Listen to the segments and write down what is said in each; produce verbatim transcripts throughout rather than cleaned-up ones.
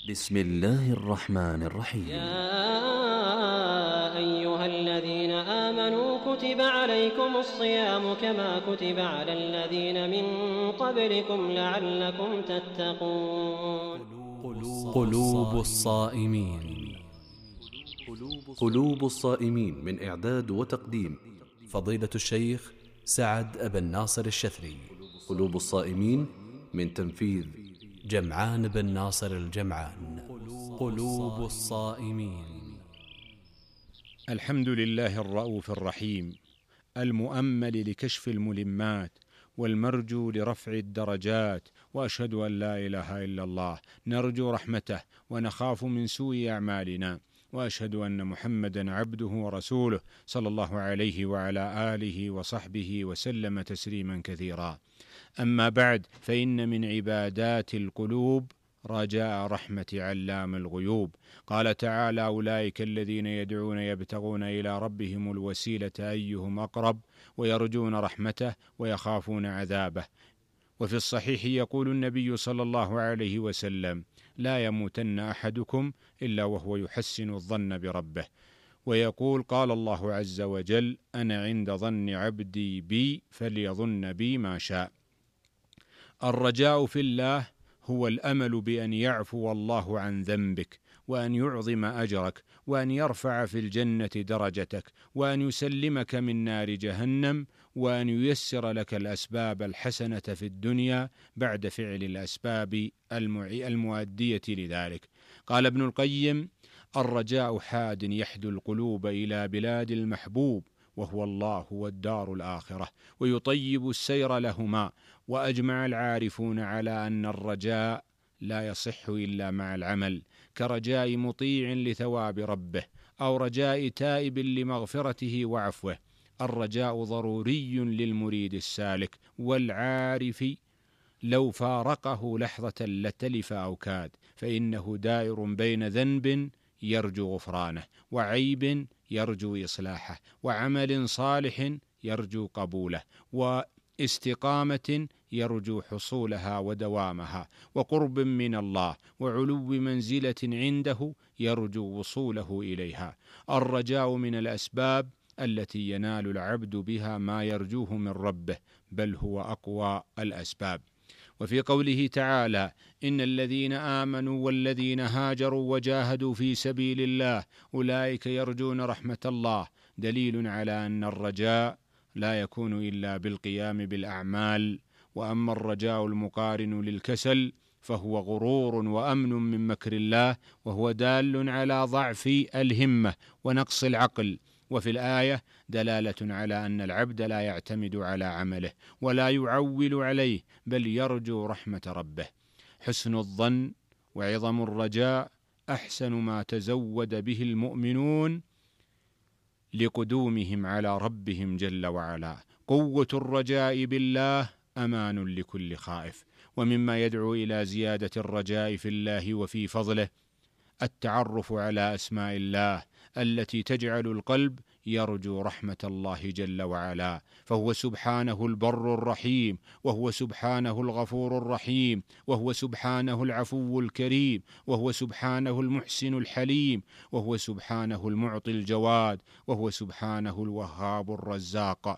بسم الله الرحمن الرحيم. يا أيها الذين آمنوا كتب عليكم الصيام كما كتب على الذين من قبلكم لعلكم تتقون. قلوب الصائمين. قلوب الصائمين من إعداد وتقديم فضيلة الشيخ سعد أبا الناصر الشثري. قلوب الصائمين من تنفيذ جمعان بن ناصر الجمعان. قلوب الصائمين. الحمد لله الرؤوف الرحيم المؤمل لكشف الملمات والمرجو لرفع الدرجات، وأشهد أن لا إله إلا الله نرجو رحمته ونخاف من سوء أعمالنا، وأشهد أن محمدا عبده ورسوله صلى الله عليه وعلى آله وصحبه وسلم تسليما كثيرا. أما بعد، فإن من عبادات القلوب رجاء رحمة علام الغيوب. قال تعالى: أولئك الذين يدعون يبتغون إلى ربهم الوسيلة أيهم أقرب ويرجون رحمته ويخافون عذابه. وفي الصحيح يقول النبي صلى الله عليه وسلم: لا يموتن أحدكم إلا وهو يحسن الظن بربه. ويقول: قال الله عز وجل: أنا عند ظن عبدي بي فليظن بي ما شاء. الرجاء في الله هو الأمل بأن يعفو الله عن ذنبك، وأن يعظم أجرك، وأن يرفع في الجنة درجتك، وأن يسلمك من نار جهنم، وأن ييسر لك الأسباب الحسنة في الدنيا بعد فعل الأسباب المؤدية لذلك. قال ابن القيم: الرجاء حاد يحدو القلوب إلى بلاد المحبوب، وهو الله والدار الآخرة، ويطيب السير لهما. وأجمع العارفون على أن الرجاء لا يصح إلا مع العمل، كرجاء مطيع لثواب ربه، أو رجاء تائب لمغفرته وعفوه. الرجاء ضروري للمريد السالك والعارف، لو فارقه لحظة لتلف أو كاد، فإنه دائر بين ذنب يرجو غفرانه، وعيب يرجو إصلاحه، وعمل صالح يرجو قبوله، واستقامة يرجو حصولها ودوامها، وقرب من الله، وعلو منزلة عنده يرجو وصوله إليها. الرجاء من الأسباب التي ينال العبد بها ما يرجوه من ربه، بل هو أقوى الأسباب. وفي قوله تعالى: إن الذين آمنوا والذين هاجروا وجاهدوا في سبيل الله أولئك يرجون رحمة الله، دليل على أن الرجاء لا يكون إلا بالقيام بالأعمال. وأما الرجاء المقارن للكسل فهو غرور وأمن من مكر الله، وهو دال على ضعف الهمة ونقص العقل. وفي الآية دلالة على أن العبد لا يعتمد على عمله ولا يعول عليه، بل يرجو رحمة ربه. حسن الظن وعظم الرجاء أحسن ما تزود به المؤمنون لقدومهم على ربهم جل وعلا. قوة الرجاء بالله أمان لكل خائف. ومما يدعو إلى زيادة الرجاء في الله وفي فضله التعرف على أسماء الله التي تجعل القلب يرجو رحمة الله جل وعلا، فهو سبحانه البر الرحيم، وهو سبحانه الغفور الرحيم، وهو سبحانه العفو الكريم، وهو سبحانه المحسن الحليم، وهو سبحانه المعطي الجواد، وهو سبحانه الوهاب الرزاق.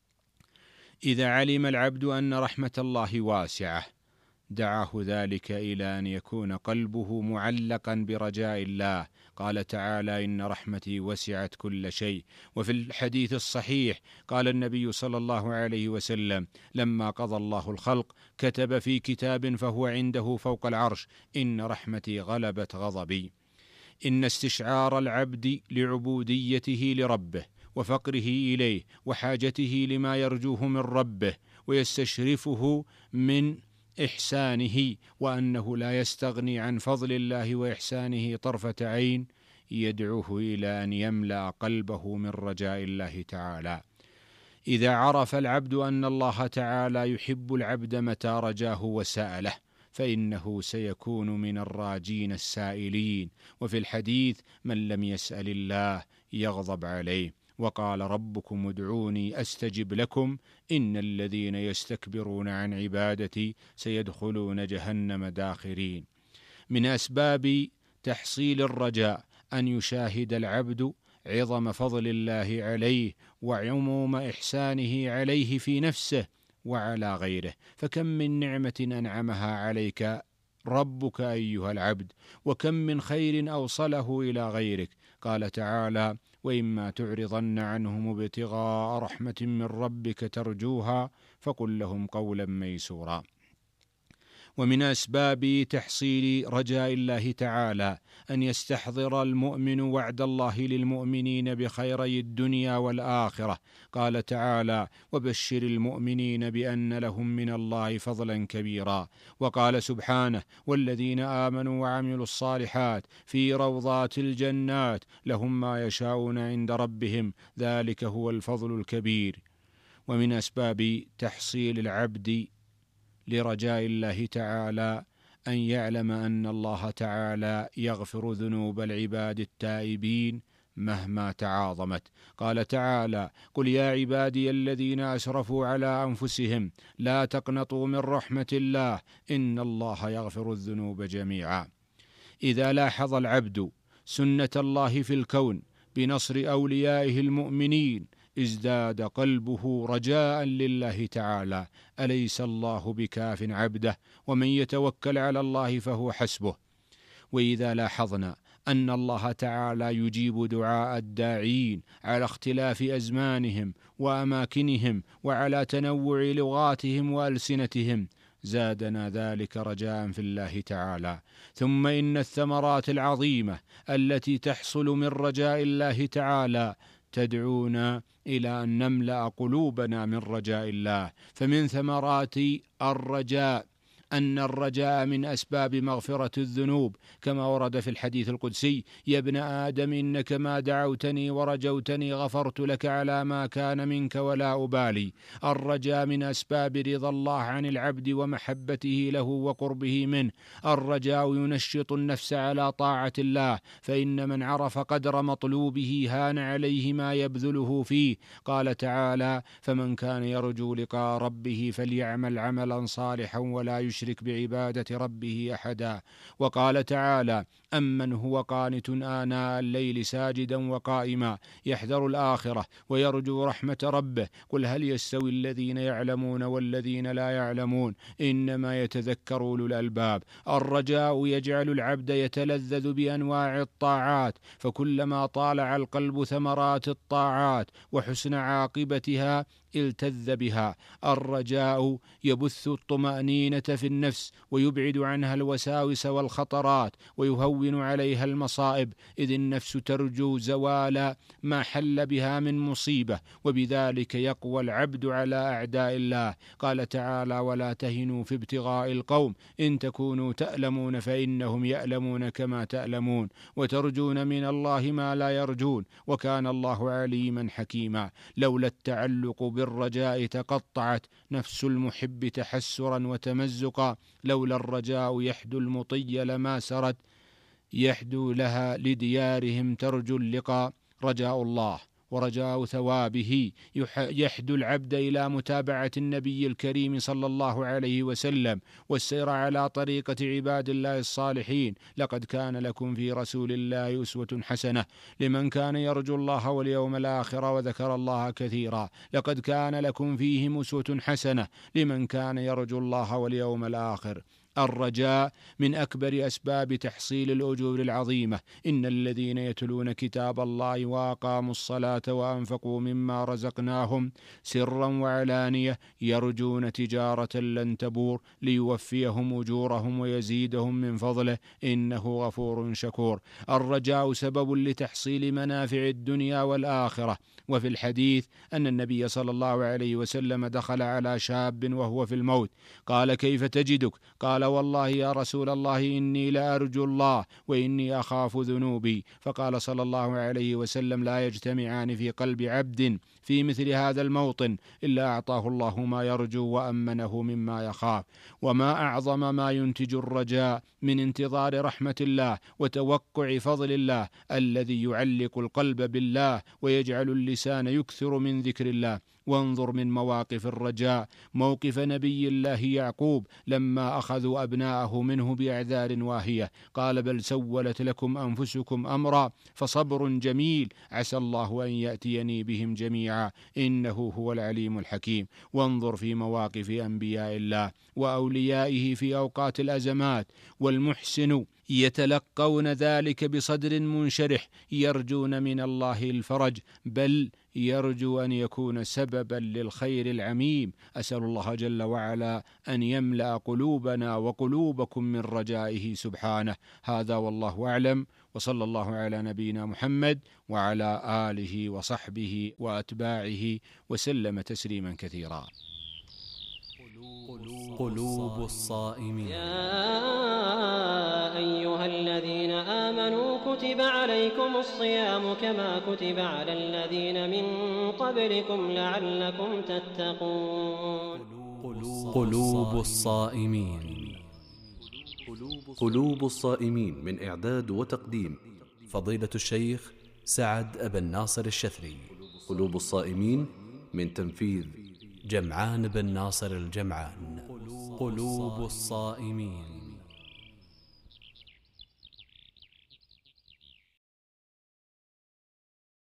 إذا علم العبد أن رحمة الله واسعة دعاه ذلك إلى أن يكون قلبه معلقا برجاء الله. قال تعالى: إن رحمتي وسعت كل شيء. وفي الحديث الصحيح قال النبي صلى الله عليه وسلم: لما قضى الله الخلق كتب في كتاب فهو عنده فوق العرش: إن رحمتي غلبت غضبي. إن استشعار العبد لعبوديته لربه وفقره إليه وحاجته لما يرجوه من ربه ويستشرفه من إحسانه، وأنه لا يستغني عن فضل الله وإحسانه طرفة عين، يدعوه إلى أن يملأ قلبه من رجاء الله تعالى. إذا عرف العبد أن الله تعالى يحب العبد متى رجاه وسأله، فإنه سيكون من الراجين السائلين. وفي الحديث: من لم يسأل الله يغضب عليه. وقال: ربكم ادعوني أستجب لكم إن الذين يستكبرون عن عبادتي سيدخلون جهنم داخرين. من أسباب تحصيل الرجاء أن يشاهد العبد عظم فضل الله عليه وعموم إحسانه عليه في نفسه وعلى غيره، فكم من نعمة أنعمها عليك ربك أيها العبد، وكم من خير أوصله إلى غيرك. قال تعالى: وإما تعرضن عنهم ابتغاء رحمة من ربك ترجوها فقل لهم قولا ميسورا. ومن أسباب تحصيل رجاء الله تعالى أن يستحضر المؤمن وعد الله للمؤمنين بخيري الدنيا والآخرة. قال تعالى: وبشر المؤمنين بأن لهم من الله فضلا كبيرا. وقال سبحانه: والذين آمنوا وعملوا الصالحات في روضات الجنات لهم ما يشاءون عند ربهم ذلك هو الفضل الكبير. ومن أسباب تحصيل العبد لرجاء الله تعالى أن يعلم أن الله تعالى يغفر ذنوب العباد التائبين مهما تعاظمت. قال تعالى: قل يا عبادي الذين أسرفوا على أنفسهم لا تقنطوا من رحمة الله إن الله يغفر الذنوب جميعا. إذا لاحظ العبد سنة الله في الكون بنصر أوليائه المؤمنين ازداد قلبه رجاء لله تعالى. أليس الله بكاف عبده ومن يتوكل على الله فهو حسبه. وإذا لاحظنا أن الله تعالى يجيب دعاء الداعين على اختلاف أزمانهم وأماكنهم وعلى تنوع لغاتهم وألسنتهم زادنا ذلك رجاء في الله تعالى. ثم إن الثمرات العظيمة التي تحصل من رجاء الله تعالى تدعونا إلى أن نملأ قلوبنا من رجاء الله. فمن ثمرات الرجاء أن الرجاء من أسباب مغفرة الذنوب، كما ورد في الحديث القدسي: يا ابن آدم إنك ما دعوتني ورجوتني غفرت لك على ما كان منك ولا أبالي. الرجاء من أسباب رضا الله عن العبد ومحبته له وقربه منه. الرجاء ينشط النفس على طاعة الله، فإن من عرف قدر مطلوبه هان عليه ما يبذله فيه. قال تعالى: فمن كان يرجو لقاء ربه فليعمل عملا صالحا ولا يشرك يشرك بعبادة ربه أحدا. وقال تعالى: أمن هو قانت آناء الليل ساجدا وقائما يحذر الآخرة ويرجو رحمة ربه قل هل يستوي الذين يعلمون والذين لا يعلمون إنما يتذكر أولو الألباب. الرجاء يجعل العبد يتلذذ بأنواع الطاعات، فكلما طالع القلب ثمرات الطاعات وحسن عاقبتها التذ بها. الرجاء يبث الطمأنينة في النفس ويبعد عنها الوساوس والخطرات ويهون عليها المصائب، إذ النفس ترجو زوال ما حل بها من مصيبة، وبذلك يقوى العبد على أعداء الله. قال تعالى: ولا تهنوا في ابتغاء القوم إن تكونوا تألمون فإنهم يألمون كما تألمون وترجون من الله ما لا يرجون وكان الله عليما حكيما. لولا التعلق بالرجاء تقطعت نفس المحب تحسرا وتمزقا، لولا الرجاء يحدو المطي لما سرت يحدو لها لديارهم ترجو اللقاء. رجاء الله ورجاء ثوابه يحدو العبد إلى متابعة النبي الكريم صلى الله عليه وسلم والسير على طريقة عباد الله الصالحين. لقد كان لكم في رسول الله أسوة حسنة لمن كان يرجو الله واليوم الآخر وذكر الله كثيرا. لقد كان لكم فيهم أسوة حسنة لمن كان يرجو الله واليوم الآخر. الرجاء من أكبر أسباب تحصيل الأجور العظيمة. إن الذين يتلون كتاب الله وأقاموا الصلاة وأنفقوا مما رزقناهم سرا وعلانية يرجون تجارة لن تبور ليوفيهم أجورهم ويزيدهم من فضله إنه غفور شكور. الرجاء سبب لتحصيل منافع الدنيا والآخرة. وفي الحديث أن النبي صلى الله عليه وسلم دخل على شاب وهو في الموت، قال: كيف تجدك؟ قال: والله يا رسول الله إني لأرجو الله وإني أخاف ذنوبي. فقال صلى الله عليه وسلم: لا يجتمعان في قلب عبد في مثل هذا الموطن إلا أعطاه الله ما يرجو وأمنه مما يخاف. وما أعظم ما ينتج الرجاء من انتظار رحمة الله وتوقع فضل الله الذي يعلق القلب بالله ويجعل اللسان يكثر من ذكر الله. وانظر من مواقف الرجاء موقف نبي الله يعقوب لما أخذوا أبناءه منه بأعذار واهية، قال بل سولت لكم أنفسكم أمرا فصبر جميل عسى الله أن يأتيني بهم جميعا إنه هو العليم الحكيم. وانظر في مواقف أنبياء الله وأوليائه في أوقات الأزمات، والمحسن يتلقون ذلك بصدر منشرح يرجون من الله الفرج، بل يرجو أن يكون سببا للخير العميم. أسأل الله جل وعلا أن يملأ قلوبنا وقلوبكم من رجائه سبحانه. هذا والله أعلم، وصلى الله على نبينا محمد وعلى آله وصحبه وأتباعه وسلم تسليما كثيرا. قلوب الصائمين. يا أيها الذين آمنوا كتب عليكم الصيام كما كتب على الذين من قبلكم لعلكم تتقون. قلوب الصائمين. قلوب الصائمين من إعداد وتقديم فضيلة الشيخ سعد أبا الناصر الشثري. قلوب الصائمين من تنفيذ جمعان بن ناصر الجمعان. قلوب الصائمين.